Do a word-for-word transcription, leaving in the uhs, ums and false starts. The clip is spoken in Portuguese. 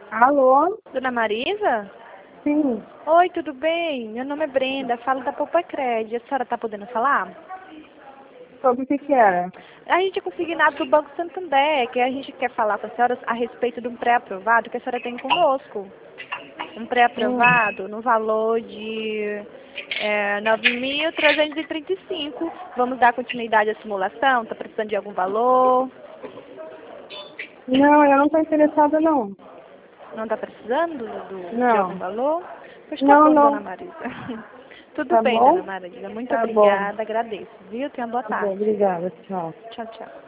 Alô? Dona Marisa? Sim. Oi, tudo bem? Meu nome é Brenda, falo da Poupacred. A senhora está podendo falar? Sobre o que que era? A gente é consignado do Banco Santander, que a gente quer falar com a senhora a respeito de um pré-aprovado que a senhora tem conosco. Um Hum. pré-aprovado no valor de é, nove mil trezentos e trinta e cinco. Vamos dar continuidade à simulação? Está precisando de algum valor? Não, eu não estou interessada, não. Não está precisando do, de algum Não. valor? Pois tá Não, bom, Dona não. Marisa. Tudo Tá bem, Dona bom? Marisa. Muito Tá bom. obrigada, agradeço, viu? Tenha uma boa Tá bom, tarde. obrigada. Tchau. Tchau, tchau.